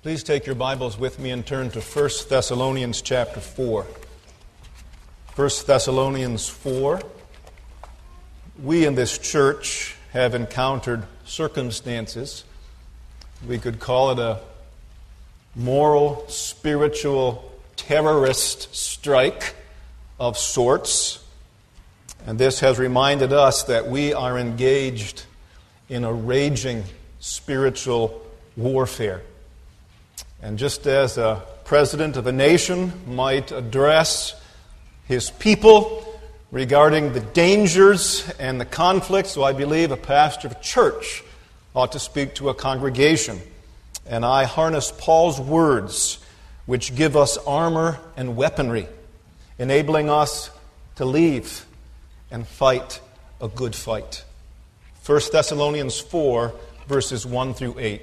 Please take your Bibles with me and turn to 1 Thessalonians chapter 4. 1 Thessalonians 4. We in this church have encountered circumstances. We could call it a moral, spiritual, terrorist strike of sorts. And this has reminded us that we are engaged in a raging spiritual warfare. And just as a president of a nation might address his people regarding the dangers and the conflicts, so I believe a pastor of a church ought to speak to a congregation. And I harness Paul's words, which give us armor and weaponry, enabling us to leave and fight a good fight. 1 Thessalonians 4, verses 1 through 8.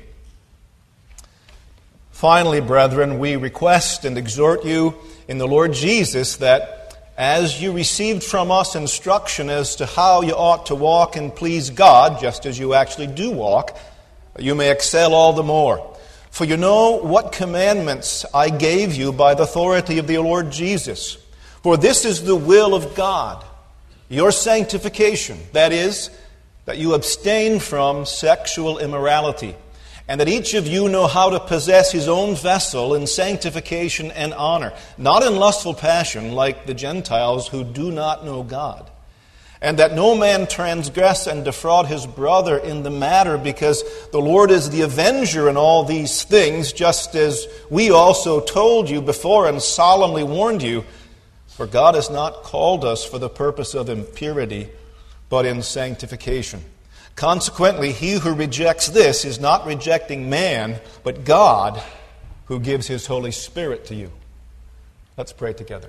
Finally, brethren, we request and exhort you in the Lord Jesus that as you received from us instruction as to how you ought to walk and please God, just as you actually do walk, you may excel all the more. For you know what commandments I gave you by the authority of the Lord Jesus. For this is the will of God, your sanctification, that is, that you abstain from sexual immorality, and that each of you know how to possess his own vessel in sanctification and honor, not in lustful passion like the Gentiles who do not know God. And that no man transgress and defraud his brother in the matter, because the Lord is the avenger in all these things, just as we also told you before and solemnly warned you. For God has not called us for the purpose of impurity, but in sanctification. Consequently, he who rejects this is not rejecting man, but God, who gives his Holy Spirit to you. Let's pray together.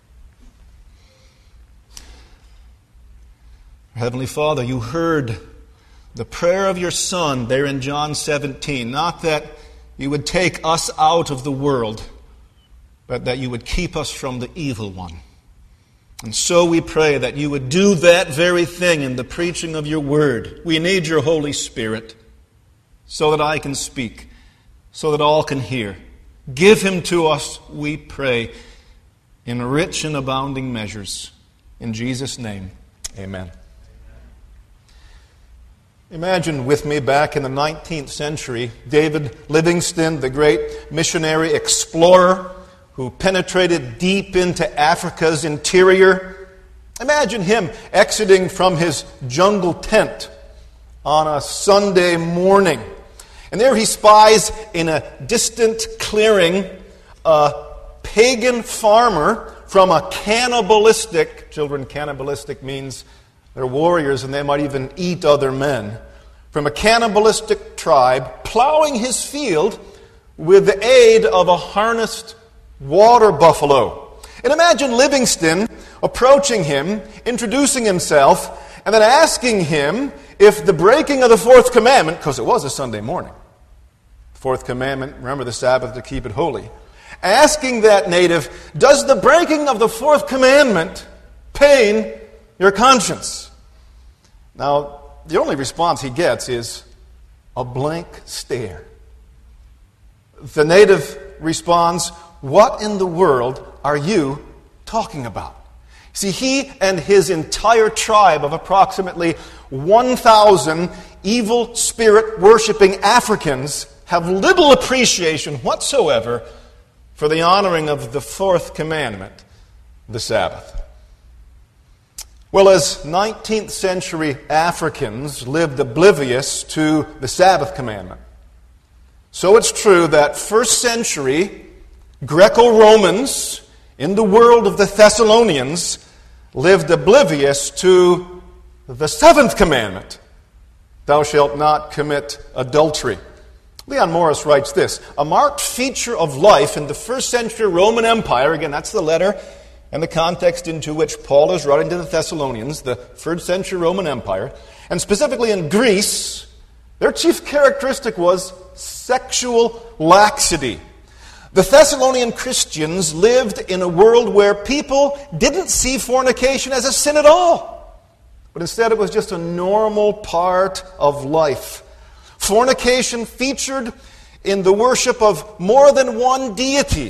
Heavenly Father, you heard the prayer of your Son there in John 17. Not that you would take us out of the world, but that you would keep us from the evil one. And so we pray that you would do that very thing in the preaching of your word. We need your Holy Spirit so that I can speak, so that all can hear. Give him to us, we pray, in rich and abounding measures. In Jesus' name, amen. Imagine with me back in the 19th century, David Livingstone, the great missionary explorer, who penetrated deep into Africa's interior. Imagine him exiting from his jungle tent on a Sunday morning. And there he spies in a distant clearing a pagan farmer from a cannibalistic, cannibalistic means they're warriors and they might even eat other men, from a cannibalistic tribe, plowing his field with the aid of a harnessed water buffalo. And imagine Livingstone approaching him, introducing himself, and then asking him if the breaking of the fourth commandment, because it was a Sunday morning, fourth commandment, remember the Sabbath to keep it holy, asking that native, does the breaking of the fourth commandment pain your conscience? Now, the only response he gets is a blank stare. The native responds, what in the world are you talking about? See, he and his entire tribe of approximately 1,000 evil spirit-worshipping Africans have little appreciation whatsoever for the honoring of the fourth commandment, the Sabbath. Well, as 19th century Africans lived oblivious to the Sabbath commandment, so it's true that first century Greco-Romans in the world of the Thessalonians lived oblivious to the seventh commandment, thou shalt not commit adultery. Leon Morris writes this, a marked feature of life in the first century Roman Empire, again that's the letter and the context into which Paul is writing to the Thessalonians, the first century Roman Empire, and specifically in Greece, their chief characteristic was sexual laxity. The Thessalonian Christians lived in a world where people didn't see fornication as a sin at all, but instead it was just a normal part of life. Fornication featured in the worship of more than one deity.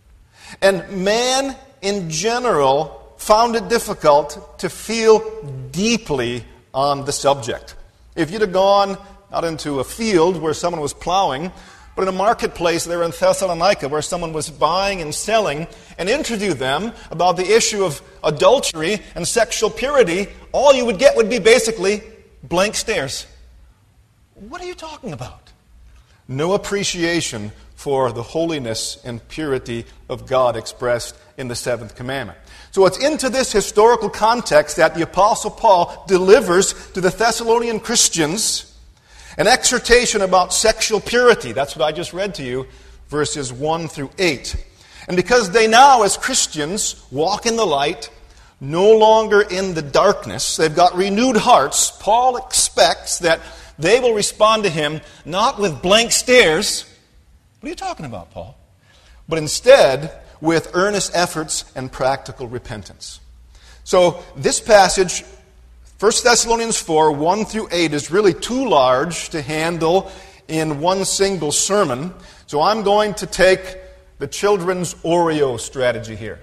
And man in general found it difficult to feel deeply on the subject. If you'd have gone out into a field where someone was plowing, but in a marketplace there in Thessalonica where someone was buying and selling, and interviewed them about the issue of adultery and sexual purity, all you would get would be basically blank stares. What are you talking about? No appreciation for the holiness and purity of God expressed in the seventh commandment. So it's into this historical context that the Apostle Paul delivers to the Thessalonian Christians an exhortation about sexual purity. That's what I just read to you, verses 1 through 8. And because they now, as Christians, walk in the light, no longer in the darkness, they've got renewed hearts, Paul expects that they will respond to him not with blank stares. What are you talking about, Paul? But instead with earnest efforts and practical repentance. So this passage, 1 Thessalonians 4, 1 through 8, is really too large to handle in one single sermon. So I'm going to take the children's Oreo strategy here.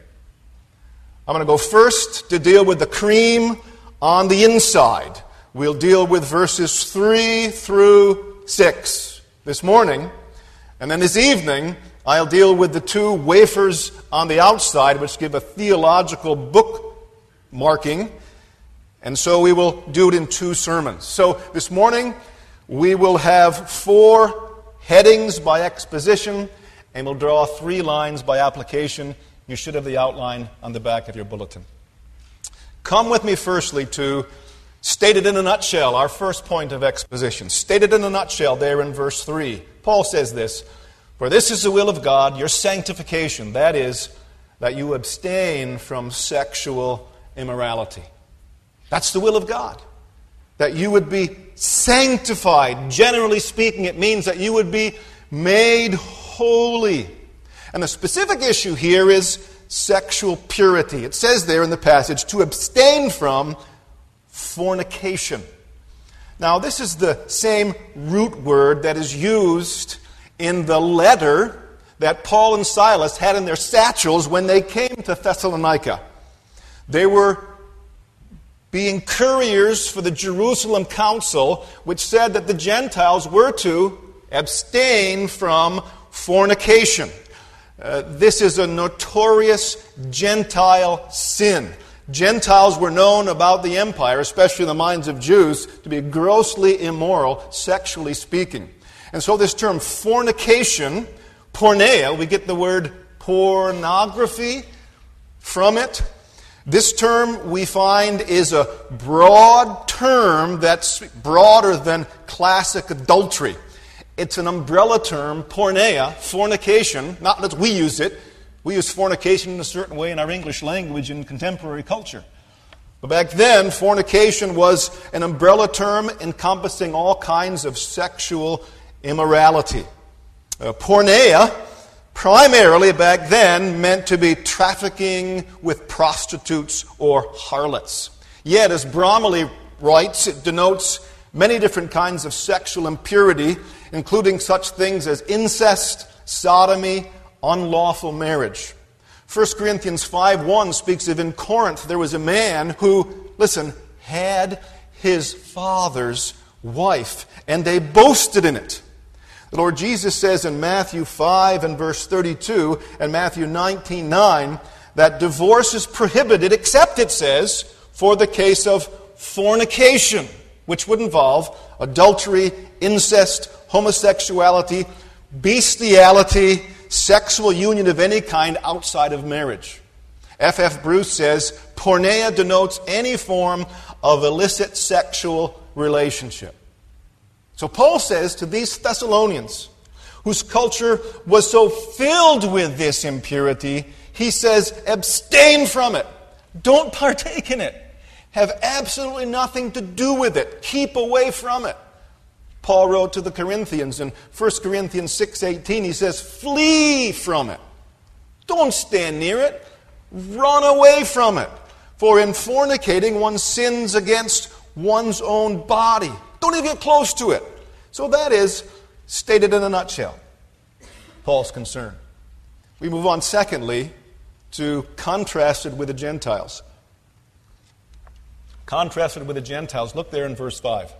I'm going to go first to deal with the cream on the inside. We'll deal with verses 3 through 6 this morning. And then this evening, I'll deal with the two wafers on the outside, which give a theological bookmarking. And so we will do it in two sermons. So this morning, we will have 4 headings by exposition, and we'll draw 3 lines by application. You should have the outline on the back of your bulletin. Come with me firstly to stated in a nutshell, our first point of exposition. Stated in a nutshell there in verse 3. Paul says this, "For this is the will of God, your sanctification, that is, that you abstain from sexual immorality." That's the will of God, that you would be sanctified. Generally speaking, it means that you would be made holy. And the specific issue here is sexual purity. It says there in the passage, to abstain from fornication. Now, this is the same root word that is used in the letter that Paul and Silas had in their satchels when they came to Thessalonica. They were being couriers for the Jerusalem council, which said that the Gentiles were to abstain from fornication. This is a notorious Gentile sin. Gentiles were known about the empire, especially in the minds of Jews, to be grossly immoral, sexually speaking. And so this term fornication, porneia, we get the word pornography from it. This term, we find, is a broad term that's broader than classic adultery. It's an umbrella term, porneia, fornication, not that we use it. We use fornication in a certain way in our English language in contemporary culture. But back then, fornication was an umbrella term encompassing all kinds of sexual immorality. Porneia, primarily back then, meant to be trafficking with prostitutes or harlots. Yet, as Bromley writes, it denotes many different kinds of sexual impurity, including such things as incest, sodomy, unlawful marriage. 1 Corinthians 5:1 speaks of in Corinth there was a man who, listen, had his father's wife, and they boasted in it. The Lord Jesus says in Matthew 5 and verse 32 and Matthew 19:9 that divorce is prohibited, except, it says, for the case of fornication, which would involve adultery, incest, homosexuality, bestiality, sexual union of any kind outside of marriage. F.F. Bruce says, porneia denotes any form of illicit sexual relationship. So Paul says to these Thessalonians, whose culture was so filled with this impurity, he says, abstain from it. Don't partake in it. Have absolutely nothing to do with it. Keep away from it. Paul wrote to the Corinthians in 1 Corinthians 6:18, he says, flee from it. Don't stand near it. Run away from it. For in fornicating one sins against one's own body. Don't even get close to it. So that is stated in a nutshell. Paul's concern. We move on, secondly, to contrasted with the Gentiles. Contrasted with the Gentiles. Look there in verse 5.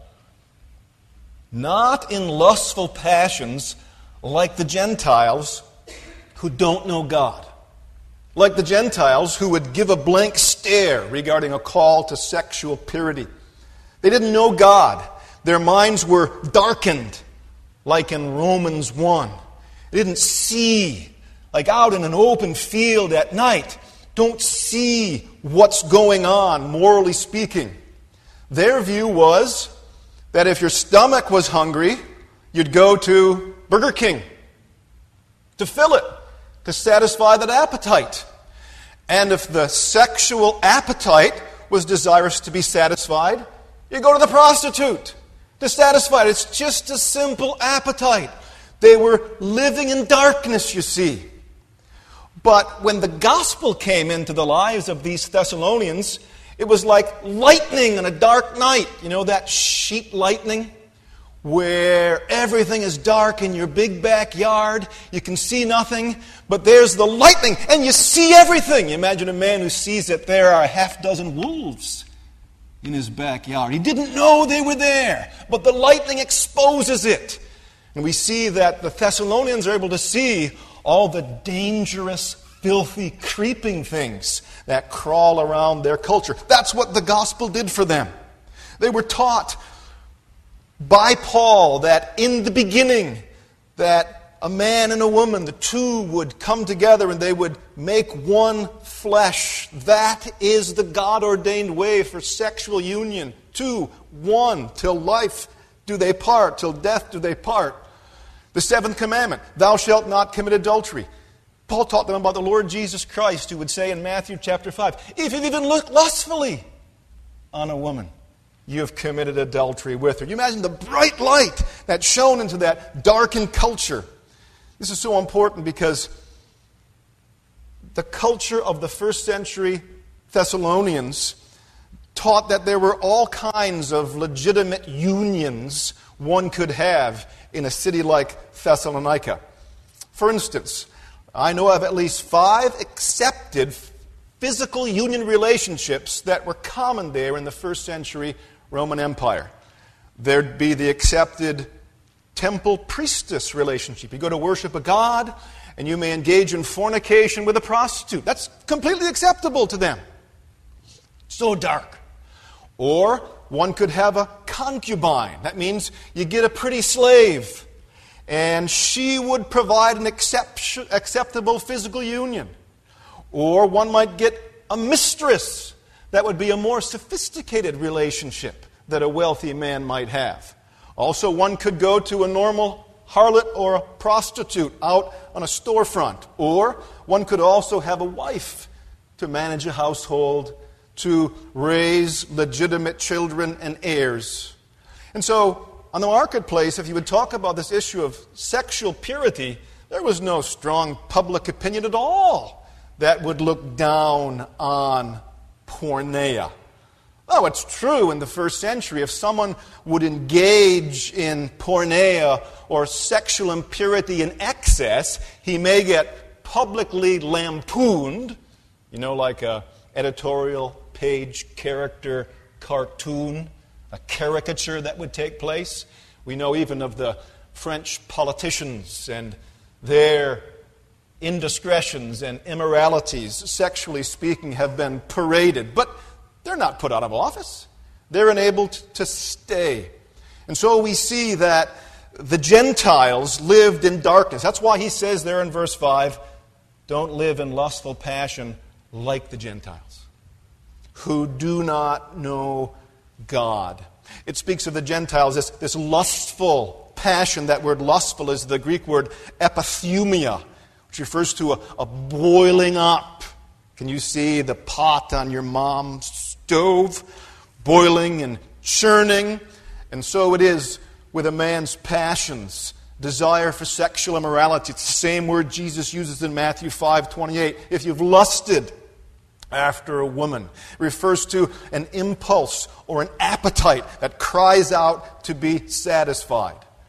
Not in lustful passions like the Gentiles who don't know God. Like the Gentiles who would give a blank stare regarding a call to sexual purity. They didn't know God. Their minds were darkened, like in Romans 1. They didn't see, like out in an open field at night, don't see what's going on, morally speaking. Their view was that if your stomach was hungry, you'd go to Burger King to fill it, to satisfy that appetite. And if the sexual appetite was desirous to be satisfied, you go to the prostitute to satisfy it. It's just a simple appetite. They were living in darkness, you see. But when the gospel came into the lives of these Thessalonians, it was like lightning on a dark night. You know that sheet lightning? Where everything is dark in your big backyard, you can see nothing, but there's the lightning, and you see everything. You imagine a man who sees that there are a half dozen wolves in his backyard. He didn't know they were there, but the lightning exposes it. And we see that the Thessalonians are able to see all the dangerous, filthy, creeping things that crawl around their culture. That's what the gospel did for them. They were taught by Paul that in the beginning, that a man and a woman, the two would come together and they would make one flesh. That is the God-ordained way for sexual union. Two, one, till life do they part, till death do they part. The seventh commandment, thou shalt not commit adultery. Paul taught them about the Lord Jesus Christ, who would say in Matthew chapter 5, if you've even looked lustfully on a woman, you have committed adultery with her. You imagine the bright light that shone into that darkened culture. This is so important because the culture of the first century Thessalonians taught that there were all kinds of legitimate unions one could have in a city like Thessalonica. For instance, I know of at least 5 accepted physical union relationships that were common there in the first century Roman Empire. There'd be the accepted temple-priestess relationship. You go to worship a god, and you may engage in fornication with a prostitute. That's completely acceptable to them. So dark. Or one could have a concubine. That means you get a pretty slave, and she would provide an acceptable physical union. Or one might get a mistress. That would be a more sophisticated relationship that a wealthy man might have. Also, one could go to a normal harlot or a prostitute out on a storefront. Or one could also have a wife to manage a household, to raise legitimate children and heirs. And so, on the marketplace, if you would talk about this issue of sexual purity, there was no strong public opinion at all that would look down on porneia. Oh, it's true in the first century, if someone would engage in porneia or sexual impurity in excess, he may get publicly lampooned, like a editorial page character cartoon, a caricature that would take place. We know even of the French politicians and their indiscretions and immoralities, sexually speaking, have been paraded. But they're not put out of office. They're enabled to stay. And so we see that the Gentiles lived in darkness. That's why he says there in verse 5, don't live in lustful passion like the Gentiles, who do not know God. It speaks of the Gentiles, this lustful passion. That word lustful is the Greek word epithumia, which refers to a boiling up. Can you see the pot on your mom's stove boiling and churning? And so it is with a man's passions, desire for sexual immorality. It's the same word Jesus uses in Matthew 5:28. If you've lusted after a woman, it refers to an impulse or an appetite that cries out to be satisfied.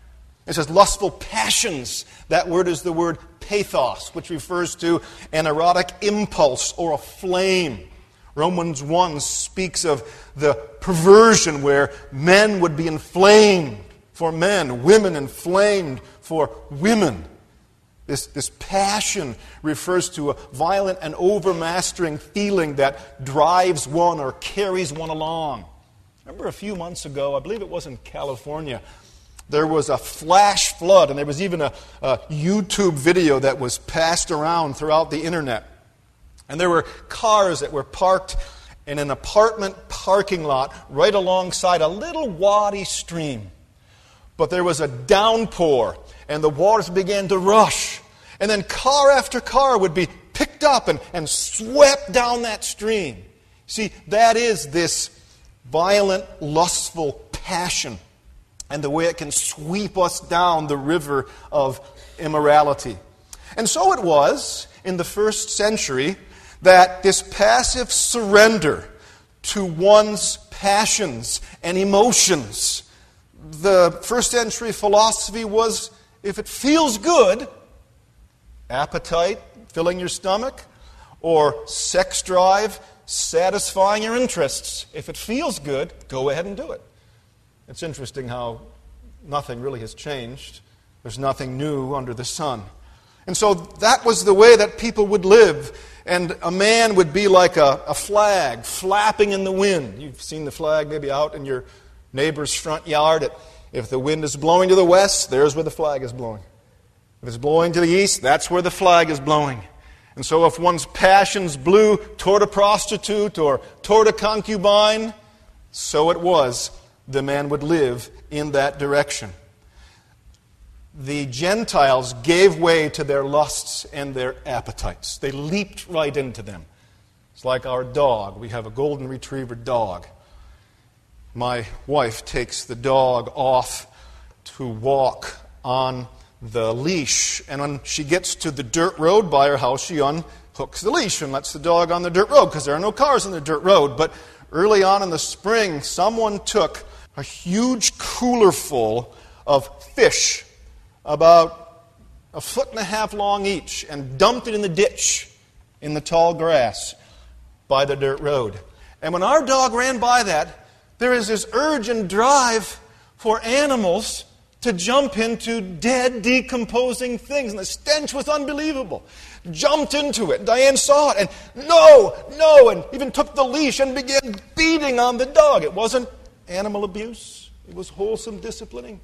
It says lustful passions. That word is the word pathos, which refers to an erotic impulse or a flame. Romans 1 speaks of the perversion where men would be inflamed for men, women inflamed for women. This passion refers to a violent and overmastering feeling that drives one or carries one along. Remember a few months ago, I believe it was in California, there was a flash flood, and there was even a YouTube video that was passed around throughout the internet. And there were cars that were parked in an apartment parking lot right alongside a little wadi stream. But there was a downpour, and the waters began to rush. And then car after car would be picked up and swept down that stream. See, that is this violent, lustful passion, and the way it can sweep us down the river of immorality. And so it was in the first century that this passive surrender to one's passions and emotions, the first century philosophy was, if it feels good, appetite, filling your stomach, or sex drive, satisfying your interests. If it feels good, go ahead and do it. It's interesting how nothing really has changed. There's nothing new under the sun. And so that was the way that people would live. And a man would be like a flag flapping in the wind. You've seen the flag maybe out in your neighbor's front yard. If the wind is blowing to the west, there's where the flag is blowing. If it's blowing to the east, that's where the flag is blowing. And so if one's passions blew toward a prostitute or toward a concubine, so it was. The man would live in that direction. The Gentiles gave way to their lusts and their appetites. They leaped right into them. It's like our dog. We have a golden retriever dog. My wife takes the dog off to walk on the leash. And when she gets to the dirt road by her house, she unhooks the leash and lets the dog on the dirt road because there are no cars on the dirt road. But early on in the spring, someone took a huge cooler full of fish, about 1.5 feet long each, and dumped it in the ditch in the tall grass by the dirt road. And when our dog ran by that, there is this urge and drive for animals to jump into dead, decomposing things. And the stench was unbelievable. Jumped into it. Diane saw it and no, and even took the leash and began beating on the dog. It wasn't animal abuse. It was wholesome disciplining.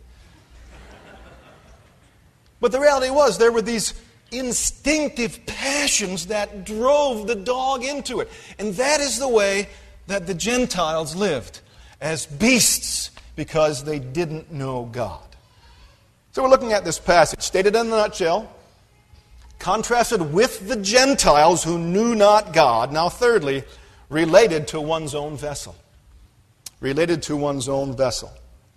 But the reality was there were these instinctive passions that drove the dog into it. And that is the way that the Gentiles lived, as beasts, because they didn't know God. So we're looking at this passage, stated in a nutshell, contrasted with the Gentiles who knew not God. Now thirdly, related to one's own vessel. Related to one's own vessel.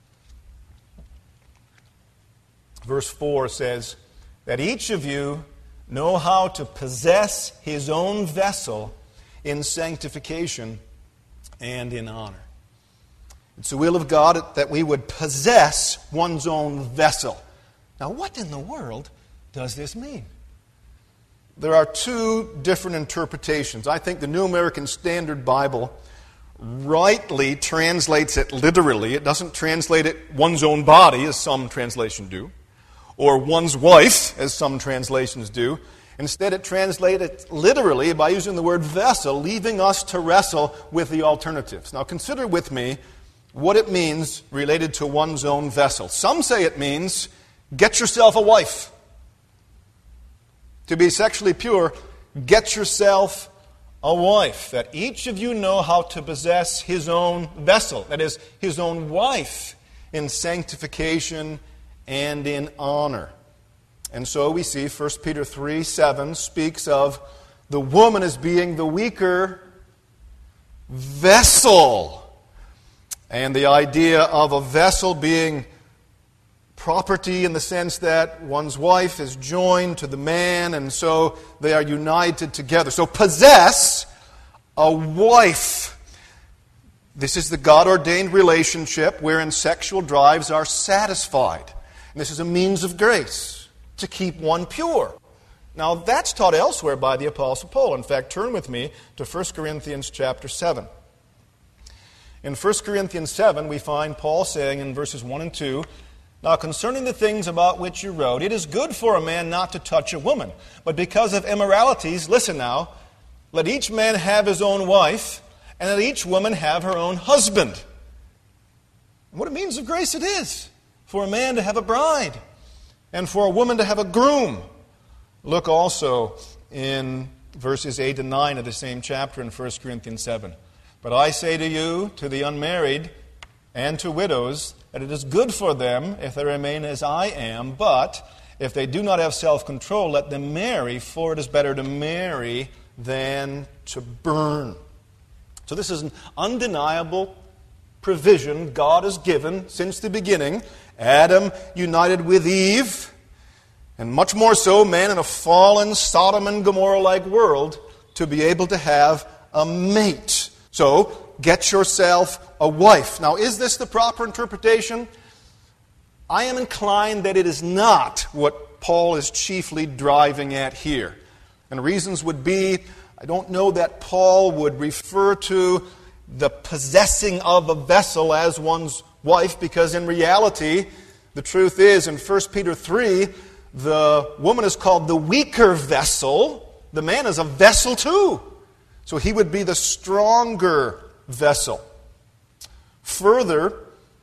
Verse 4 says, that each of you know how to possess his own vessel in sanctification and in honor. It's the will of God that we would possess one's own vessel. Now, what in the world does this mean? There are two different interpretations. I think the New American Standard Bible rightly translates it literally. It doesn't translate it one's own body, as some translations do, or one's wife, as some translations do. Instead, it translates it literally by using the word vessel, leaving us to wrestle with the alternatives. Now, consider with me what it means related to one's own vessel. Some say it means get yourself a wife. To be sexually pure, get yourself a wife. That each of you know how to possess his own vessel, that is, his own wife, in sanctification and in honor. And so we see 1 Peter 3:7 speaks of the woman as being the weaker vessel. And the idea of a vessel being property in the sense that one's wife is joined to the man, and so they are united together. So possess a wife. This is the God-ordained relationship wherein sexual drives are satisfied. And this is a means of grace to keep one pure. Now, that's taught elsewhere by the Apostle Paul. In fact, turn with me to 1 Corinthians chapter 7. In 1 Corinthians 7, we find Paul saying in verses 1 and 2, "Now concerning the things about which you wrote, it is good for a man not to touch a woman. But because of immoralities," listen now, "let each man have his own wife, and let each woman have her own husband." What a means of grace it is for a man to have a bride, and for a woman to have a groom. Look also in verses 8 and 9 of the same chapter in 1 Corinthians 7. "But I say to you, to the unmarried, and to widows, that it is good for them if they remain as I am, but if they do not have self-control, let them marry, for it is better to marry than to burn." So this is an undeniable provision God has given since the beginning. Adam united with Eve, and much more so, man in a fallen Sodom and Gomorrah-like world, to be able to have a mate. So, get yourself a wife. Now, is this the proper interpretation? I am inclined that it is not what Paul is chiefly driving at here. And reasons would be, I don't know that Paul would refer to the possessing of a vessel as one's wife, because in reality, the truth is, in 1 Peter 3, the woman is called the weaker vessel. The man is a vessel too. So he would be the stronger vessel. Further,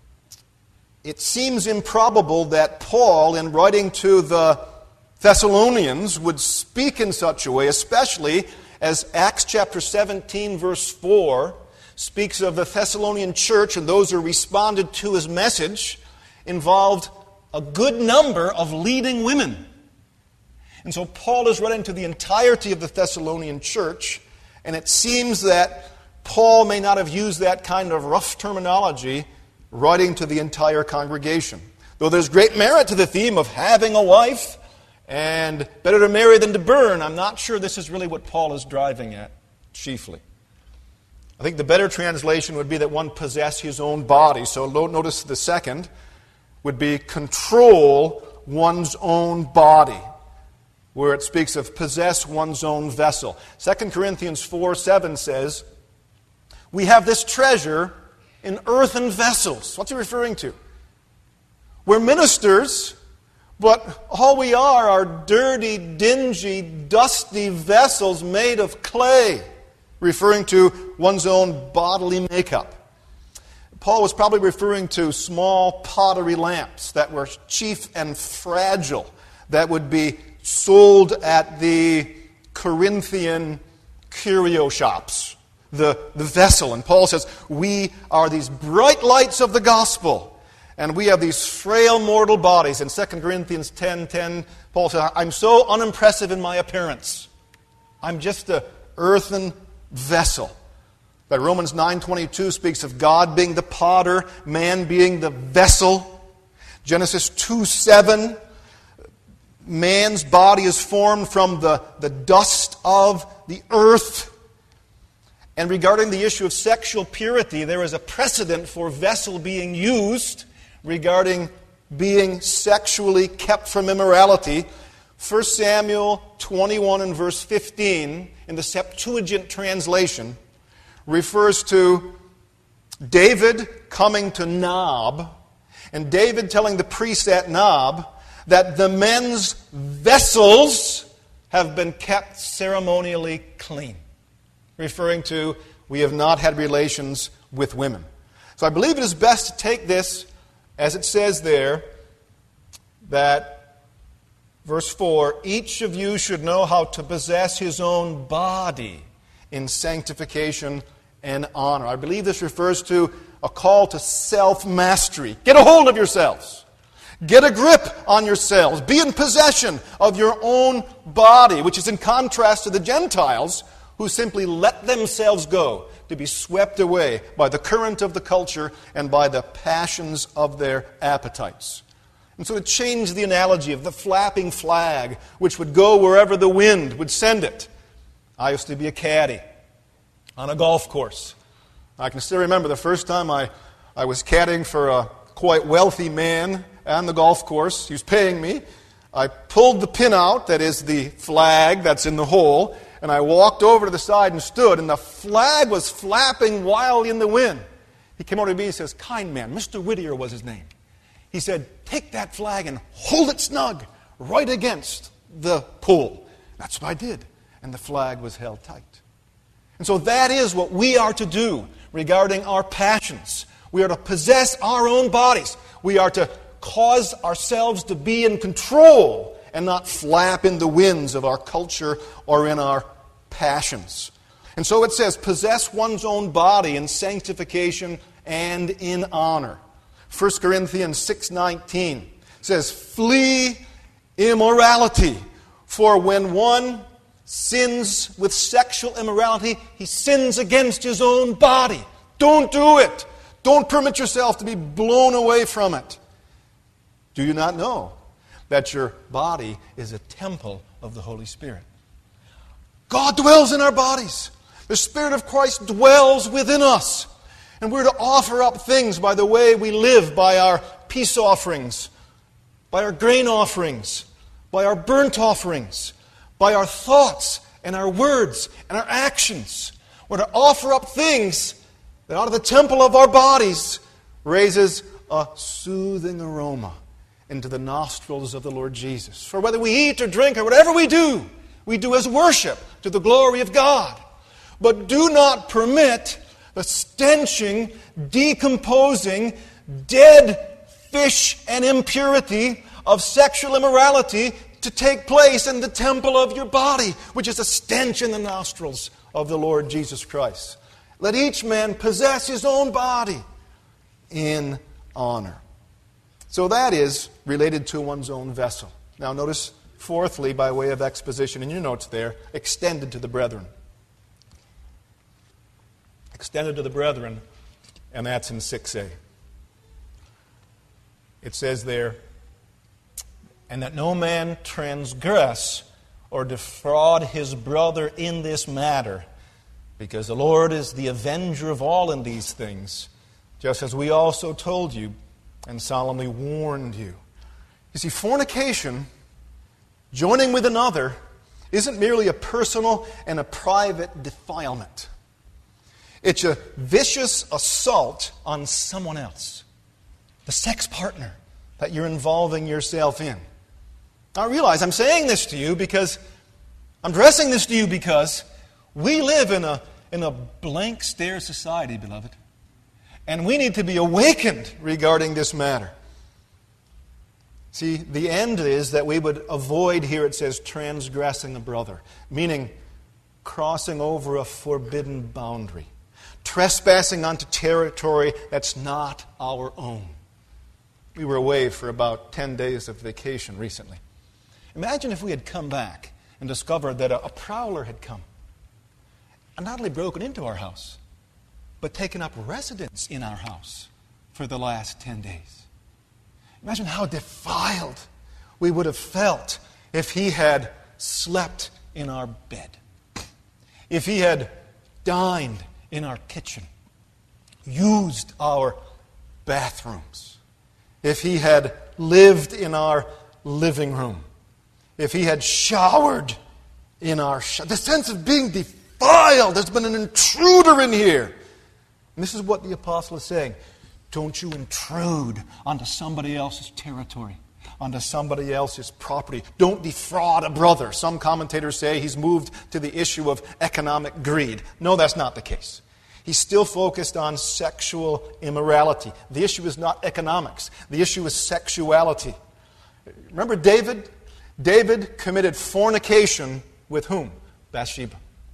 it seems improbable that Paul, in writing to the Thessalonians, would speak in such a way, especially as Acts chapter 17, verse 4, speaks of the Thessalonian church, and those who responded to his message involved a good number of leading women. And so Paul is writing to the entirety of the Thessalonian church, and it seems that Paul may not have used that kind of rough terminology writing to the entire congregation. Though there's great merit to the theme of having a wife, and better to marry than to burn, I'm not sure this is really what Paul is driving at chiefly. I think the better translation would be that one possess his own body. So notice the second would be control one's own body, where it speaks of possess one's own vessel. 2 Corinthians 4:7 says, "We have this treasure in earthen vessels." What's he referring to? We're ministers, but all we are dirty, dingy, dusty vessels made of clay, referring to one's own bodily makeup. Paul was probably referring to small pottery lamps that were cheap and fragile, that would be sold at the Corinthian curio shops, the vessel. And Paul says, we are these bright lights of the gospel, and we have these frail mortal bodies. In 2 Corinthians 10:10, Paul says, I'm so unimpressive in my appearance. I'm just an earthen vessel. But Romans 9:22 speaks of God being the potter, man being the vessel. Genesis 2:7, man's body is formed from the dust of the earth. And regarding the issue of sexual purity, there is a precedent for vessel being used regarding being sexually kept from immorality. 1 Samuel 21 and verse 15 in the Septuagint translation refers to David coming to Nob, and David telling the priest at Nob that the men's vessels have been kept ceremonially clean, referring to we have not had relations with women. So I believe it is best to take this as it says there, that verse 4, each of you should know how to possess his own body in sanctification and honor. I believe this refers to a call to self-mastery. Get a hold of yourselves. Get a grip on yourselves. Be in possession of your own body, which is in contrast to the Gentiles who simply let themselves go to be swept away by the current of the culture and by the passions of their appetites. And so to change the analogy of the flapping flag, which would go wherever the wind would send it. I used to be a caddy on a golf course. I can still remember the first time I was caddying for a quite wealthy man on the golf course. He was paying me. I pulled the pin out, that is the flag that's in the hole, and I walked over to the side and stood, and the flag was flapping wildly in the wind. He came over to me and says, "Kind man," Mr. Whittier was his name. He said, "Take that flag and hold it snug right against the pole." That's what I did, and the flag was held tight. And so that is what we are to do regarding our passions. We are to possess our own bodies. We are to cause ourselves to be in control and not flap in the winds of our culture or in our passions. And so it says, possess one's own body in sanctification and in honor. 1 Corinthians 6:19 says, flee immorality, for when one sins with sexual immorality, he sins against his own body. Don't do it. Don't permit yourself to be blown away from it. Do you not know that your body is a temple of the Holy Spirit? God dwells in our bodies. The Spirit of Christ dwells within us. And we're to offer up things by the way we live, by our peace offerings, by our grain offerings, by our burnt offerings, by our thoughts and our words and our actions. We're to offer up things that out of the temple of our bodies raises a soothing aroma into the nostrils of the Lord Jesus. For whether we eat or drink or whatever we do as worship to the glory of God. But do not permit the stenching, decomposing, dead fish and impurity of sexual immorality to take place in the temple of your body, which is a stench in the nostrils of the Lord Jesus Christ. Let each man possess his own body in honor. So that is related to one's own vessel. Now notice, fourthly, by way of exposition in your notes there, extended to the brethren. Extended to the brethren, and that's in 6a. It says there, and that no man transgress or defraud his brother in this matter, because the Lord is the avenger of all in these things, just as we also told you and solemnly warned you. You see, fornication, joining with another, isn't merely a personal and a private defilement. It's a vicious assault on someone else, the sex partner that you're involving yourself in. Now, I realize I'm saying this to you because, I'm addressing this to you because we live in a blank stare society, beloved. And we need to be awakened regarding this matter. See, the end is that we would avoid, here it says, transgressing a brother, meaning crossing over a forbidden boundary, trespassing onto territory that's not our own. We were away for about 10 days of vacation recently. Imagine if we had come back and discovered that a prowler had come and not only broken into our house, but taken up residence in our house for the last 10 days. Imagine how defiled we would have felt if he had slept in our bed, if he had dined in our kitchen, used our bathrooms, if he had lived in our living room, if he had showered in our the sense of being defiled. There's been an intruder in here. And this is what the apostle is saying. Don't you intrude onto somebody else's territory, onto somebody else's property. Don't defraud a brother. Some commentators say he's moved to the issue of economic greed. No, that's not the case. He's still focused on sexual immorality. The issue is not economics. The issue is sexuality. Remember David? David committed fornication with whom? Bathsheba.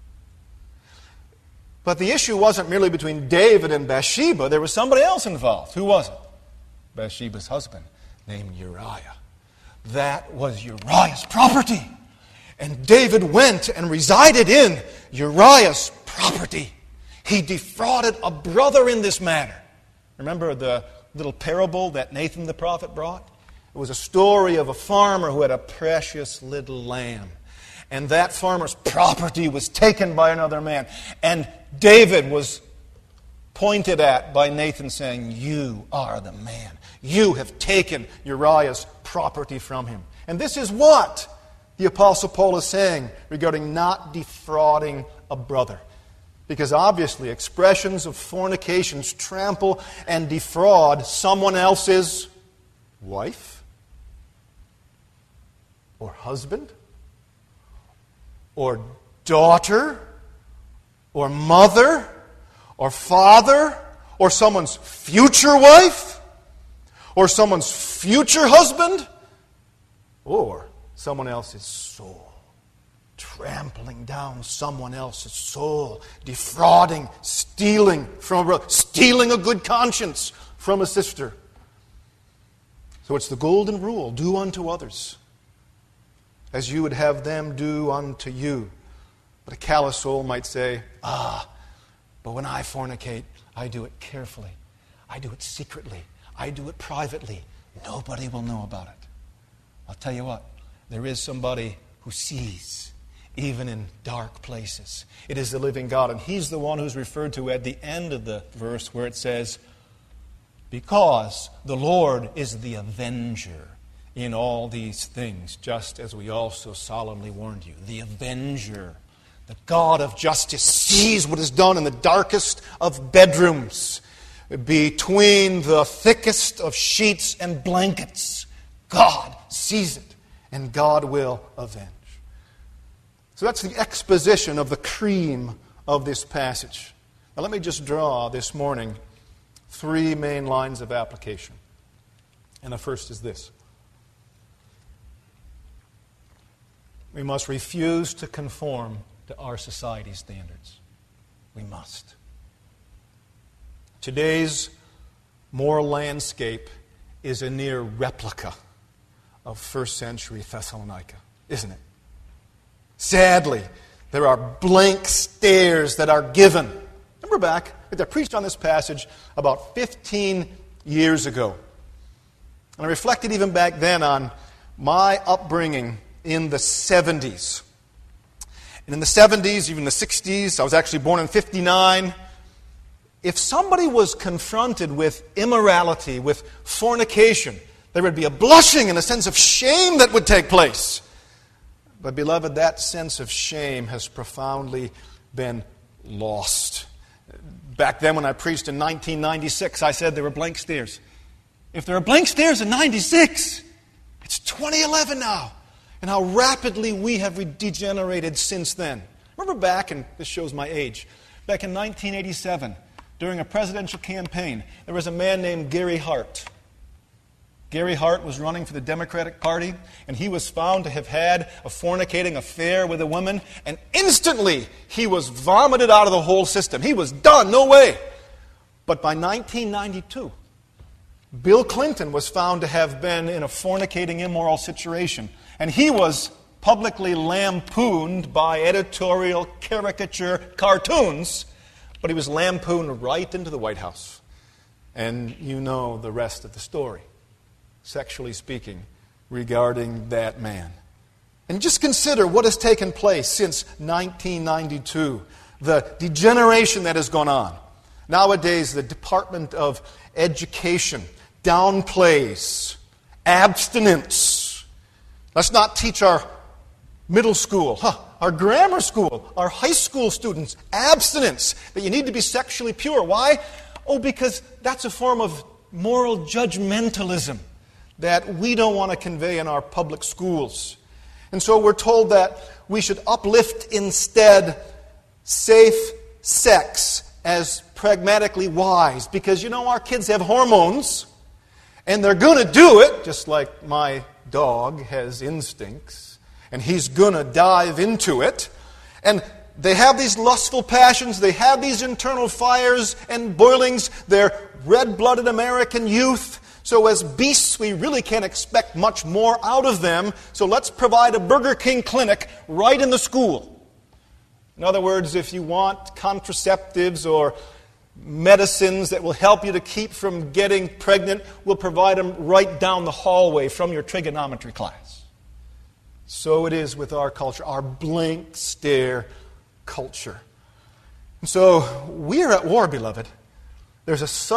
But the issue wasn't merely between David and Bathsheba. There was somebody else involved. Who was it? Bathsheba's husband, named Uriah. That was Uriah's property. And David went and resided in Uriah's property. He defrauded a brother in this manner. Remember the little parable that Nathan the prophet brought? It was a story of a farmer who had a precious little lamb. And that farmer's property was taken by another man. And David was pointed at by Nathan saying, "You are the man. You have taken Uriah's property from him. And this is what the Apostle Paul is saying regarding not defrauding a brother. Because obviously expressions of fornications trample and defraud someone else's wife or husband or daughter or mother or father or someone's future wife or someone's future husband or someone else's soul. Trampling down someone else's soul, defrauding, stealing from a brother, stealing a good conscience from a sister. So it's the golden rule, do unto others as you would have them do unto you. But a callous soul might say, but when I fornicate, I do it carefully. I do it secretly. I do it privately. Nobody will know about it. I'll tell you what, there is somebody who sees, even in dark places. It is the living God, and He's the one who's referred to at the end of the verse where it says, because the Lord is the avenger in all these things, just as we also solemnly warned you. The avenger, the God of justice, sees what is done in the darkest of bedrooms, between the thickest of sheets and blankets. God sees it, and God will avenge. So that's the exposition of the cream of this passage. Now let me just draw this morning 3 main lines of application. And the first is this. We must refuse to conform to our society's standards. We must. Today's moral landscape is a near replica of first century Thessalonica, isn't it? Sadly, there are blank stares that are given. Remember back, I preached on this passage about 15 years ago. And I reflected even back then on my upbringing in the 70s. And in the 70s, even the 60s, I was actually born in 59. If somebody was confronted with immorality, with fornication, there would be a blushing and a sense of shame that would take place. But beloved, that sense of shame has profoundly been lost. Back then when I preached in 1996, I said there were blank stares. If there are blank stares in 96, it's 2011 now. And how rapidly we have degenerated since then. Remember back, and this shows my age, back in 1987, during a presidential campaign, there was a man named Gary Hart. Gary Hart was running for the Democratic Party, and he was found to have had a fornicating affair with a woman, and instantly he was vomited out of the whole system. He was done, no way. But by 1992, Bill Clinton was found to have been in a fornicating, immoral situation, and he was publicly lampooned by editorial caricature cartoons, but he was lampooned right into the White House. And you know the rest of the story, sexually speaking, regarding that man. And just consider what has taken place since 1992, the degeneration that has gone on. Nowadays, the Department of Education downplays abstinence. Let's not teach our middle school, our grammar school, our high school students abstinence, that you need to be sexually pure. Why? Oh, because that's a form of moral judgmentalism that we don't want to convey in our public schools. And so we're told that we should uplift instead safe sex as pragmatically wise, because you know our kids have hormones and they're going to do it, just like my dog has instincts, and he's going to dive into it. And they have these lustful passions, they have these internal fires and boilings, they're red-blooded American youth. So as beasts, we really can't expect much more out of them. So let's provide a Burger King clinic right in the school. In other words, if you want contraceptives or medicines that will help you to keep from getting pregnant, we'll provide them right down the hallway from your trigonometry class. So it is with our culture, our blank stare culture. And so we are at war, beloved. There's a subtle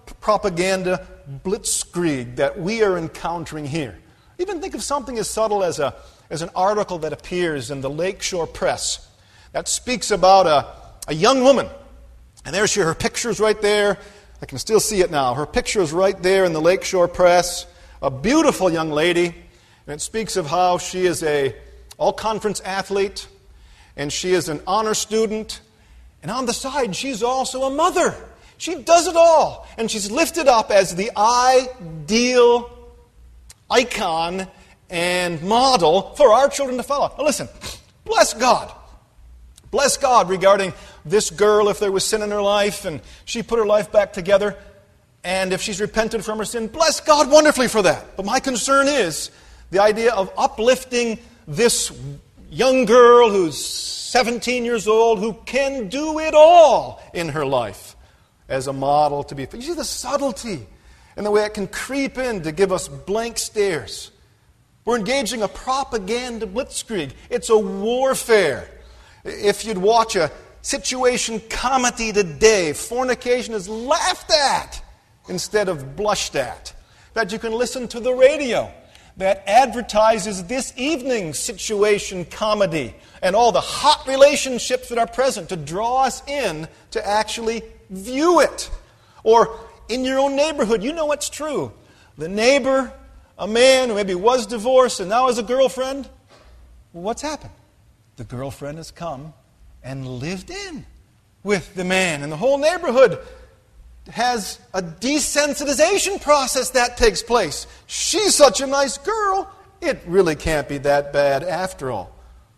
propaganda blitzkrieg that we are encountering here. Even think of something as subtle as an article that appears in the Lakeshore Press that speaks about a young woman. And there's her picture's right there. I can still see it now. Her picture is right there in the Lakeshore Press. A beautiful young lady. And it speaks of how she is a all-conference athlete. And she is an honor student. And on the side, she's also a mother. She does it all. And she's lifted up as the ideal icon and model for our children to follow. Now listen, bless God. Bless God regarding this girl if there was sin in her life and she put her life back together. And if she's repented from her sin, bless God wonderfully for that. But my concern is the idea of uplifting this young girl who's 17 years old, who can do it all in her life, as a model to be. You see the subtlety and the way it can creep in to give us blank stares. We're engaging a propaganda blitzkrieg. It's a warfare. If you'd watch a situation comedy today, fornication is laughed at instead of blushed at. In fact, you can listen to the radio that advertises this evening's situation comedy and all the hot relationships that are present to draw us in to actually view it. Or in your own neighborhood, you know what's true. The neighbor, a man who maybe was divorced and now has a girlfriend, well, what's happened? The girlfriend has come and lived in with the man. And the whole neighborhood has a desensitization process that takes place. She's such a nice girl, it really can't be that bad after all.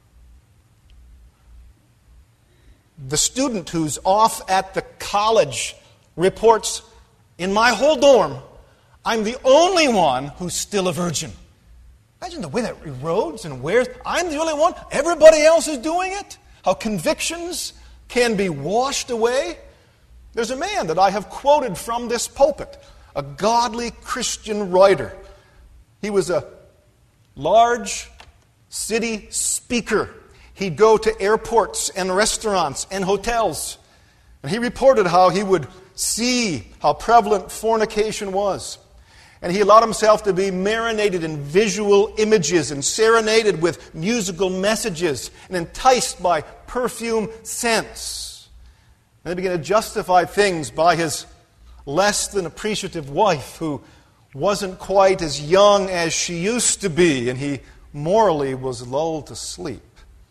The student who's off at the college reports, in my whole dorm, I'm the only one who's still a virgin. Imagine the way that erodes and wears. I'm the only one. Everybody else is doing it. How convictions can be washed away. There's a man that I have quoted from this pulpit, a godly Christian writer. He was a large city speaker. He'd go to airports and restaurants and hotels. And he reported how he would see how prevalent fornication was. And he allowed himself to be marinated in visual images and serenaded with musical messages and enticed by perfume scents. And he began to justify things by his less than appreciative wife, who wasn't quite as young as she used to be, and he morally was lulled to sleep.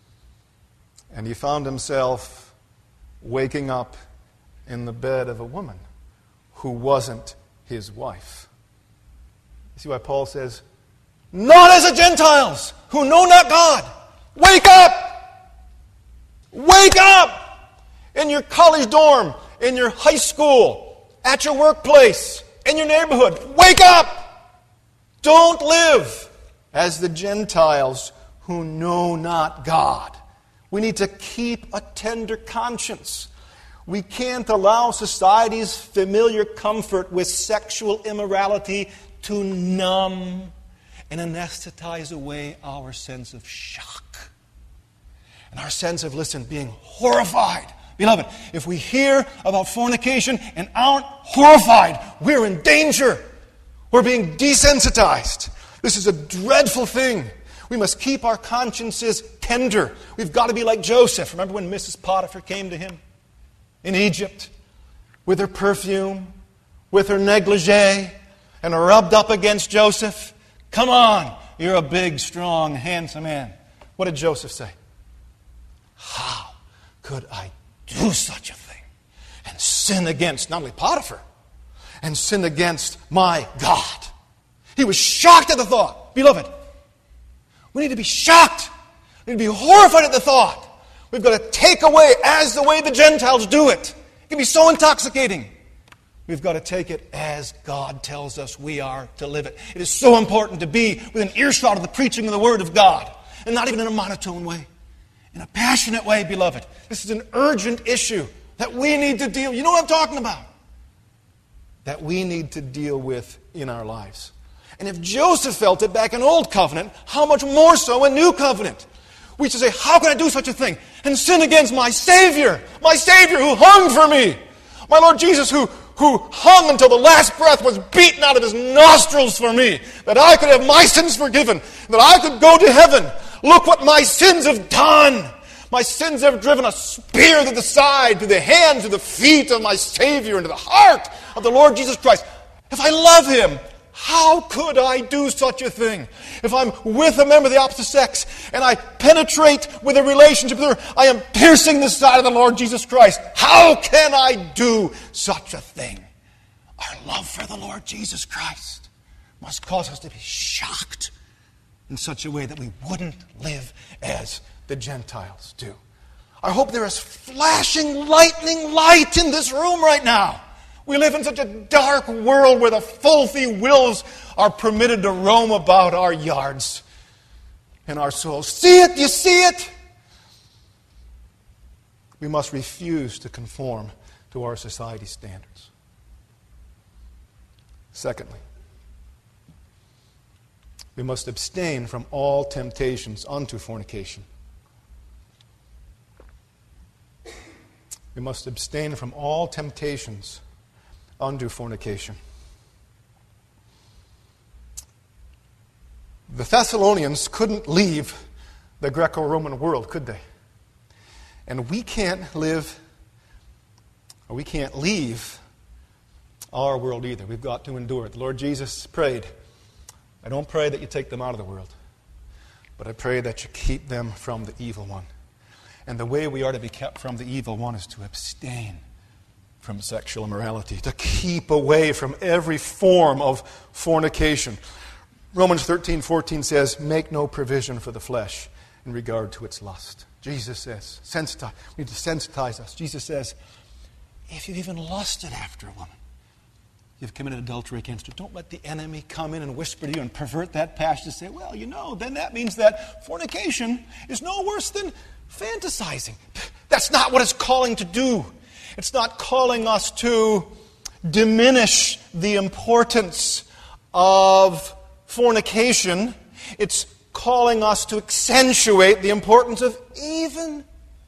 And he found himself waking up in the bed of a woman who wasn't his wife. You see why Paul says, not as the Gentiles who know not God. Wake up! Wake up! In your college dorm, in your high school, at your workplace, in your neighborhood. Wake up! Don't live as the Gentiles who know not God. We need to keep a tender conscience. We can't allow society's familiar comfort with sexual immorality to numb and anesthetize away our sense of shock and our sense of, being horrified. Beloved, if we hear about fornication and aren't horrified, we're in danger. We're being desensitized. This is a dreadful thing. We must keep our consciences tender. We've got to be like Joseph. Remember when Mrs. Potiphar came to him in Egypt with her perfume, with her negligee, and rubbed up against Joseph? Come on, you're a big, strong, handsome man. What did Joseph say? How could I do such a thing and sin against not only Potiphar, and sin against my God? He was shocked at the thought. Beloved, we need to be shocked. We need to be horrified at the thought. We've got to take away as the way the Gentiles do it. It can be so intoxicating. We've got to take it as God tells us we are to live it. It is so important to be within earshot of the preaching of the Word of God. And not even in a monotone way. In a passionate way, beloved. This is an urgent issue that we need to deal with. You know what I'm talking about? That we need to deal with in our lives. And if Joseph felt it back in Old Covenant, how much more so in New Covenant? We should say, how can I do such a thing and sin against my Savior who hung for me, my Lord Jesus who who hung until the last breath was beaten out of his nostrils for me, that I could have my sins forgiven, that I could go to heaven. Look what my sins have done. My sins have driven a spear to the side, to the hands, to the feet of my Savior, and to the heart of the Lord Jesus Christ. If I love Him, how could I do such a thing? If I'm with a member of the opposite sex and I penetrate with a relationship with her, I am piercing the side of the Lord Jesus Christ. How can I do such a thing? Our love for the Lord Jesus Christ must cause us to be shocked in such a way that we wouldn't live as the Gentiles do. I hope there is flashing lightning light in this room right now. We live in such a dark world where the filthy wills are permitted to roam about our yards and our souls. See it? You see it? We must refuse to conform to our society's standards. Secondly, we must abstain from all temptations unto fornication. We must abstain from all temptations unto fornication. The Thessalonians couldn't leave the Greco-Roman world, could they? And we can't leave our world either. We've got to endure it. The Lord Jesus prayed, I don't pray that you take them out of the world, but I pray that you keep them from the evil one. And the way we are to be kept from the evil one is to abstain from sexual immorality, to keep away from every form of fornication. Romans 13:14 says, make no provision for the flesh in regard to its lust. Jesus says, we need to sensitize us. Jesus says, if you've even lusted after a woman, you've committed adultery against her. Don't let the enemy come in and whisper to you and pervert that passage to say, well, then that means that fornication is no worse than fantasizing. That's not what it's calling to do. It's not calling us to diminish the importance of fornication. It's calling us to accentuate the importance of even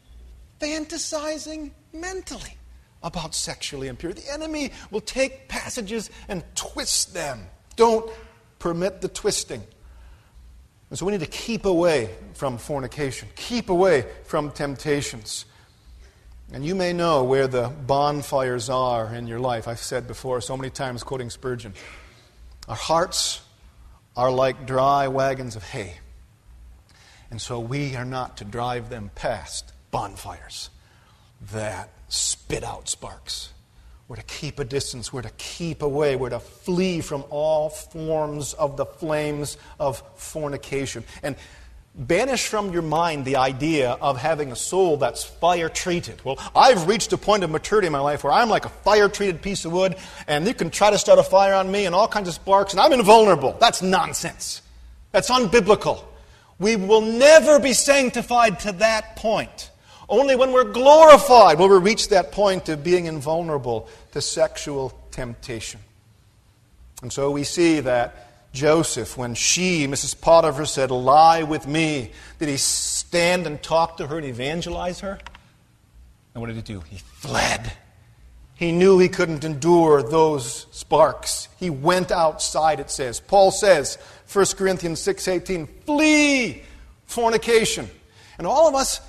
fantasizing mentally about sexually impure. The enemy will take passages and twist them. Don't permit the twisting. And so we need to keep away from fornication, keep away from temptations. And you may know where the bonfires are in your life. I've said before so many times, quoting Spurgeon, our hearts are like dry wagons of hay. And so we are not to drive them past bonfires that spit out sparks. We're to keep a distance. We're to keep away. We're to flee from all forms of the flames of fornication. And banish from your mind the idea of having a soul that's fire-treated. Well, I've reached a point of maturity in my life where I'm like a fire-treated piece of wood, and you can try to start a fire on me and all kinds of sparks, and I'm invulnerable. That's nonsense. That's unbiblical. We will never be sanctified to that point. Only when we're glorified will we reach that point of being invulnerable to sexual temptation. And so we see that Joseph, when Mrs. Potiphar, said, lie with me, did he stand and talk to her and evangelize her? And what did he do? He fled. He knew he couldn't endure those sparks. He went outside, it says. Paul says, 1 Corinthians 6:18, flee fornication. And all of us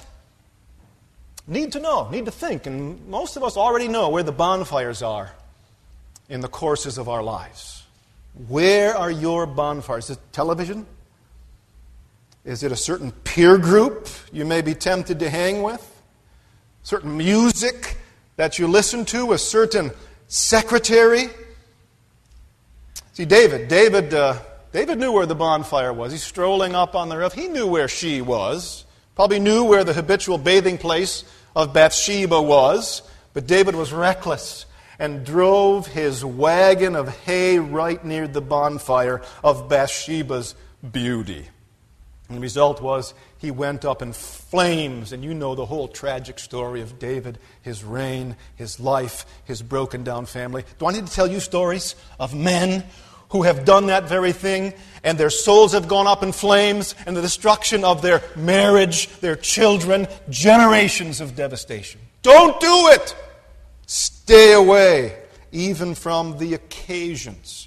need to think, and most of us already know where the bonfires are in the courses of our lives. Where are your bonfires? Is it television? Is it a certain peer group you may be tempted to hang with? Certain music that you listen to? A certain secretary? See, David knew where the bonfire was. He's strolling up on the roof. He knew where she was. Probably knew where the habitual bathing place of Bathsheba was. But David was reckless and drove his wagon of hay right near the bonfire of Bathsheba's beauty. And the result was he went up in flames. And you know the whole tragic story of David, his reign, his life, his broken down family. Do I need to tell you stories of men who have done that very thing, and their souls have gone up in flames, and the destruction of their marriage, their children, generations of devastation? Don't do it! Stay away. even from the occasions.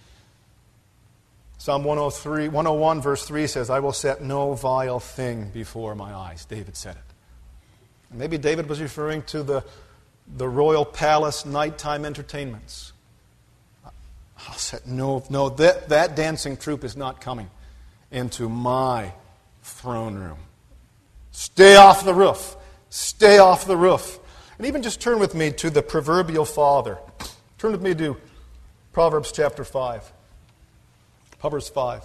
Psalm 101 verse 3 says, I will set no vile thing before my eyes. David said it. And maybe David was referring to the royal palace nighttime entertainments. I'll set that dancing troupe is not coming into my throne room. Stay off the roof. Stay off the roof. And even just turn with me to the proverbial father. Turn with me to Proverbs chapter 5. Proverbs 5.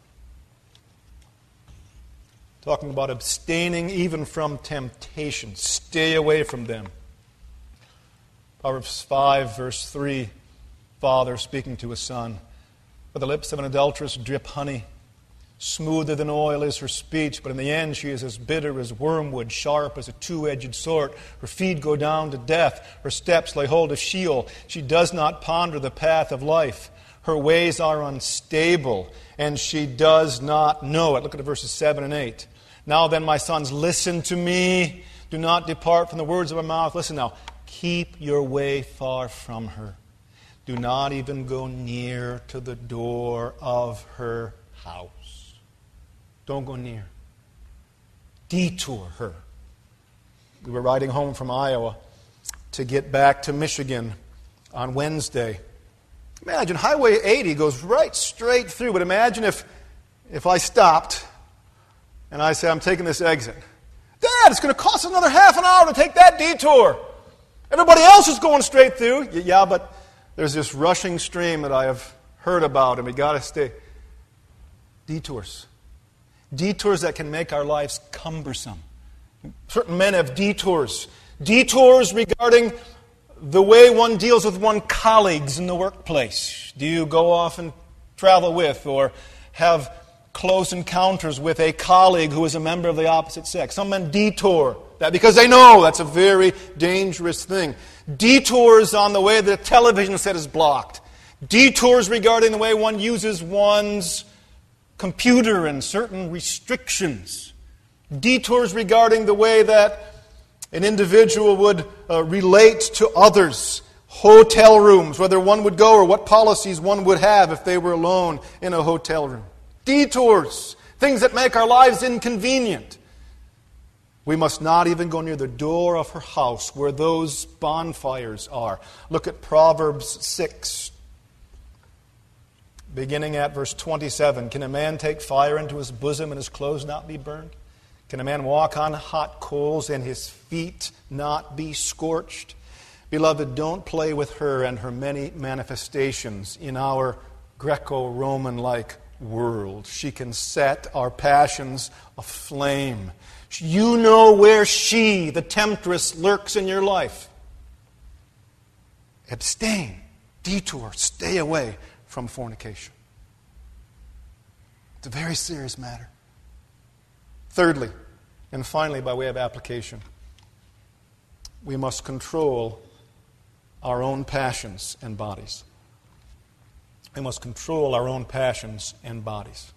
Talking about abstaining even from temptation. Stay away from them. Proverbs 5, verse 3. Father speaking to his son. For the lips of an adulteress drip honey. Smoother than oil is her speech, but in the end she is as bitter as wormwood, sharp as a two-edged sword. Her feet go down to death. Her steps lay hold of Sheol. She does not ponder the path of life. Her ways are unstable, and she does not know it. Look at verses 7 and 8. Now then, my sons, listen to me. Do not depart from the words of my mouth. Listen now. Keep your way far from her. Do not even go near to the door of her house. Don't go near. Detour her. We were riding home from Iowa to get back to Michigan on Wednesday. Imagine Highway 80 goes right straight through, but imagine if I stopped and I said, I'm taking this exit. Dad, it's going to cost us another half an hour to take that detour. Everybody else is going straight through. Yeah, but there's this rushing stream that I have heard about, and we got to stay. Detours. Detours that can make our lives cumbersome. Certain men have detours. Detours regarding the way one deals with one's colleagues in the workplace. Do you go off and travel with or have close encounters with a colleague who is a member of the opposite sex? Some men detour that because they know that's a very dangerous thing. Detours on the way the television set is blocked. Detours regarding the way one uses one's computer and certain restrictions. Detours regarding the way that an individual would relate to others. Hotel rooms, whether one would go or what policies one would have if they were alone in a hotel room. Detours, things that make our lives inconvenient. We must not even go near the door of her house where those bonfires are. Look at Proverbs 6, beginning at verse 27. Can a man take fire into his bosom and his clothes not be burned? Can a man walk on hot coals and his feet not be scorched? Beloved, don't play with her and her many manifestations in our Greco-Roman-like world. She can set our passions aflame. You know where she, the temptress, lurks in your life. Abstain, detour, stay away from fornication. It's a very serious matter. Thirdly, and finally, by way of application, we must control our own passions and bodies. We must control our own passions and bodies.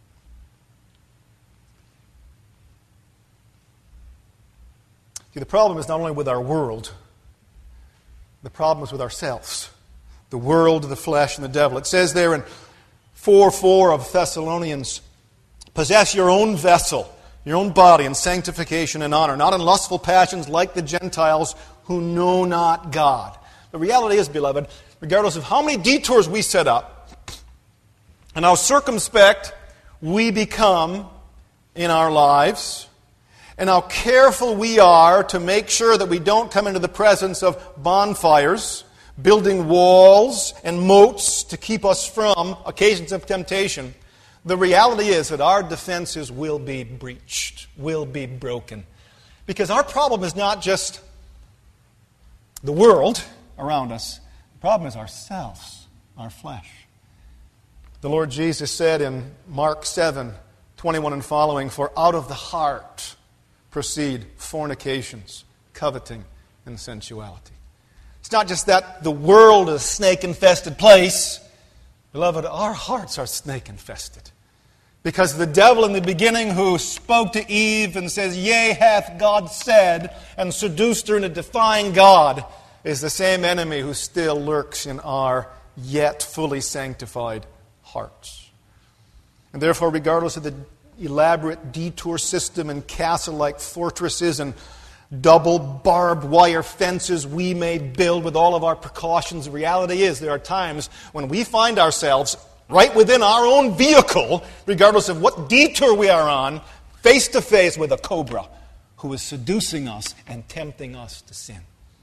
See, the problem is not only with our world, the problem is with ourselves. The world, the flesh, and the devil. It says there in 4:4 of Thessalonians, possess your own vessel, your own body in sanctification and honor, not in lustful passions like the Gentiles who know not God. The reality is, beloved, regardless of how many detours we set up and how circumspect we become in our lives, and how careful we are to make sure that we don't come into the presence of bonfires, building walls and moats to keep us from occasions of temptation, the reality is that our defenses will be breached, will be broken. Because our problem is not just the world around us. The problem is ourselves, our flesh. The Lord Jesus said in Mark 7:21 and following, for out of the heart proceed fornications, coveting, and sensuality. It's not just that the world is a snake-infested place. Beloved, our hearts are snake-infested. Because the devil in the beginning who spoke to Eve and says, yea, hath God said, and seduced her into defying God, is the same enemy who still lurks in our yet fully sanctified hearts. And therefore, regardless of the elaborate detour system and castle-like fortresses and double barbed wire fences we may build with all of our precautions, the reality is there are times when we find ourselves right within our own vehicle, regardless of what detour we are on, face to face with a cobra who is seducing us and tempting us to sin.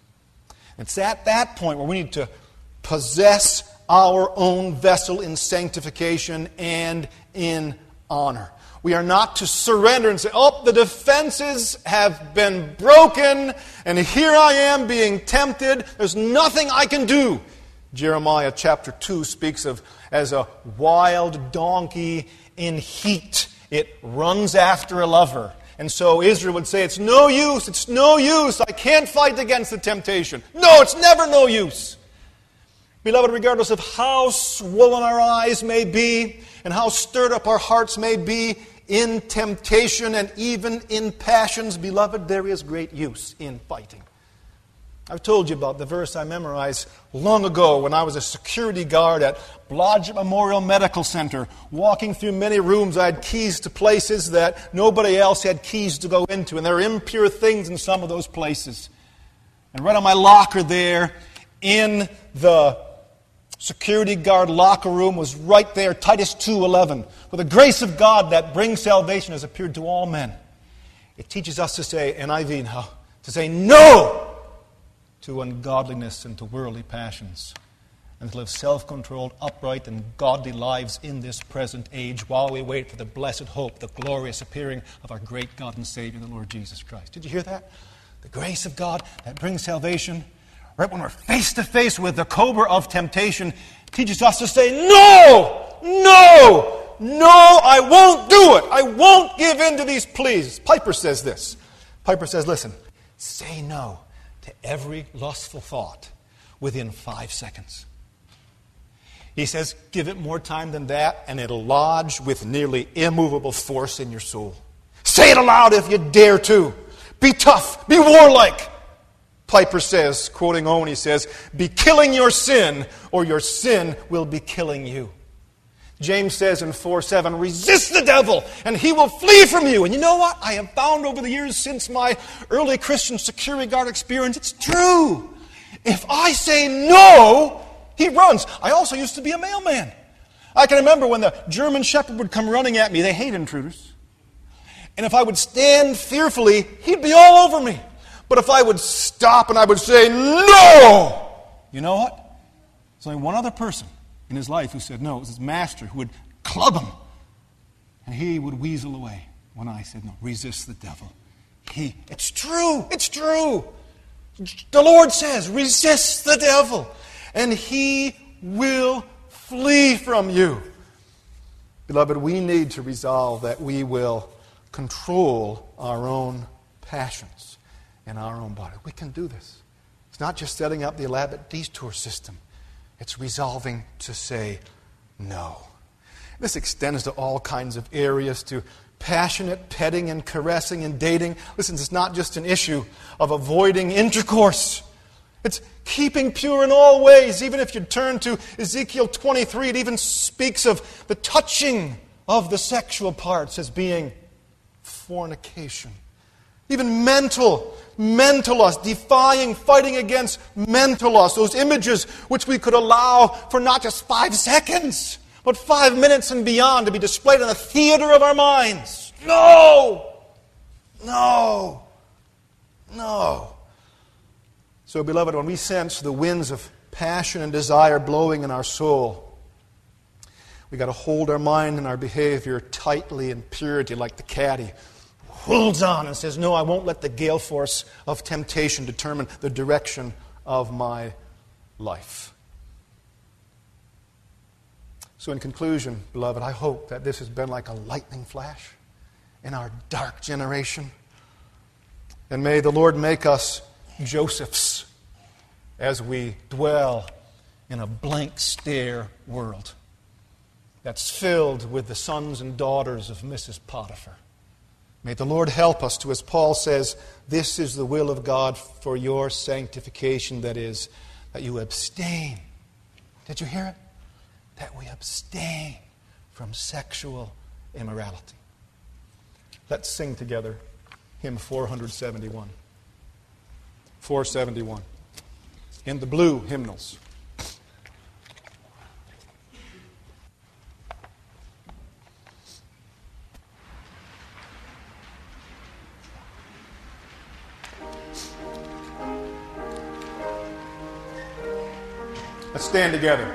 It's at that point where we need to possess our own vessel in sanctification and in honor. We are not to surrender and say, oh, the defenses have been broken, and here I am being tempted. There's nothing I can do. Jeremiah chapter 2 speaks of as a wild donkey in heat. It runs after a lover. And so Israel would say, it's no use, I can't fight against the temptation. No, it's never no use. Beloved, regardless of how swollen our eyes may be and how stirred up our hearts may be in temptation and even in passions, beloved, there is great use in fighting. I've told you about the verse I memorized long ago when I was a security guard at Blodgett Memorial Medical Center. Walking through many rooms, I had keys to places that nobody else had keys to go into. And there were impure things in some of those places. And right on my locker there, in the security guard locker room was right there, Titus 2:11. For the grace of God that brings salvation has appeared to all men. It teaches us to say, NIV now, to say no to ungodliness and to worldly passions, and to live self-controlled, upright, and godly lives in this present age while we wait for the blessed hope, the glorious appearing of our great God and Savior, the Lord Jesus Christ. Did you hear that? The grace of God that brings salvation, right when we're face to face with the cobra of temptation, teaches us to say, no, I won't do it. I won't give in to these pleas. Piper says this. Piper says, listen, say no to every lustful thought within 5 seconds. He says, give it more time than that, and it'll lodge with nearly immovable force in your soul. Say it aloud if you dare to. Be tough. Be warlike. Piper says, quoting Owen, he says, be killing your sin, or your sin will be killing you. James says in 4:7, resist the devil, and he will flee from you. And you know what? I have found over the years since my early Christian security guard experience, it's true. If I say no, he runs. I also used to be a mailman. I can remember when the German Shepherd would come running at me. They hate intruders. And if I would stand fearfully, he'd be all over me. But if I would stop and I would say, no, you know what? There's only one other person in his life who said no. It was his master who would club him. And he would weasel away when I said no. Resist the devil. It's true. The Lord says, resist the devil, and he will flee from you. Beloved, we need to resolve that we will control our own passions in our own body. We can do this. It's not just setting up the elaborate detour system. It's resolving to say no. This extends to all kinds of areas, to passionate petting and caressing and dating. Listen, it's not just an issue of avoiding intercourse. It's keeping pure in all ways. Even if you turn to Ezekiel 23, it even speaks of the touching of the sexual parts as being fornication. Even mental lust, fighting against mental lust. Those images which we could allow for not just 5 seconds, but 5 minutes and beyond to be displayed in the theater of our minds. No! So, beloved, when we sense the winds of passion and desire blowing in our soul, we got to hold our mind and our behavior tightly in purity, like the caddy holds on and says, no, I won't let the gale force of temptation determine the direction of my life. So in conclusion, beloved, I hope that this has been like a lightning flash in our dark generation. And may the Lord make us Josephs as we dwell in a blank stare world that's filled with the sons and daughters of Mrs. Potiphar. May the Lord help us to, as Paul says, this is the will of God for your sanctification, that is, that you abstain. Did you hear it? That we abstain from sexual immorality. Let's sing together hymn 471. 471. In the blue hymnals. Let's stand together.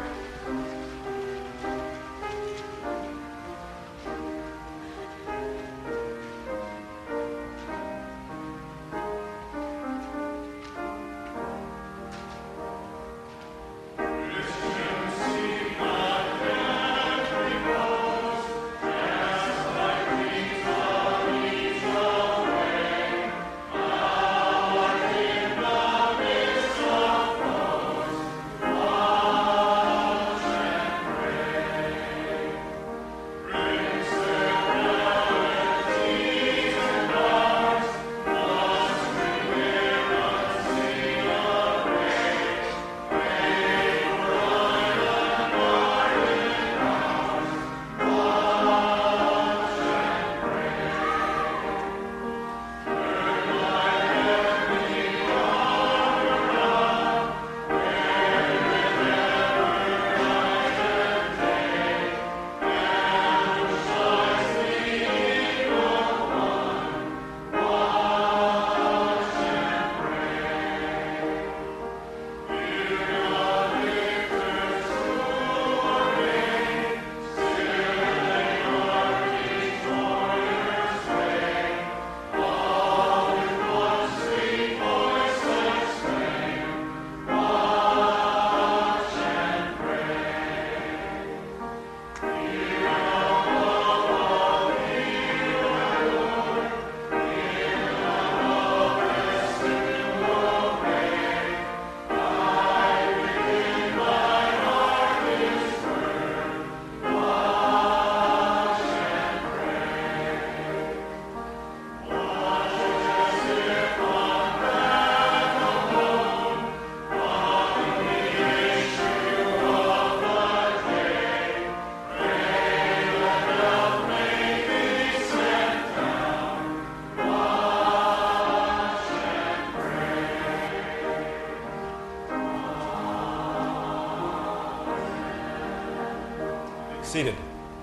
Seated.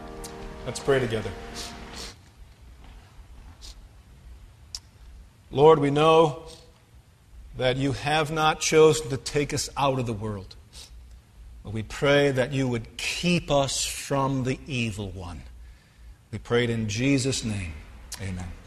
Let's pray together. Lord, we know that you have not chosen to take us out of the world, but we pray that you would keep us from the evil one. We pray it in Jesus' name. Amen.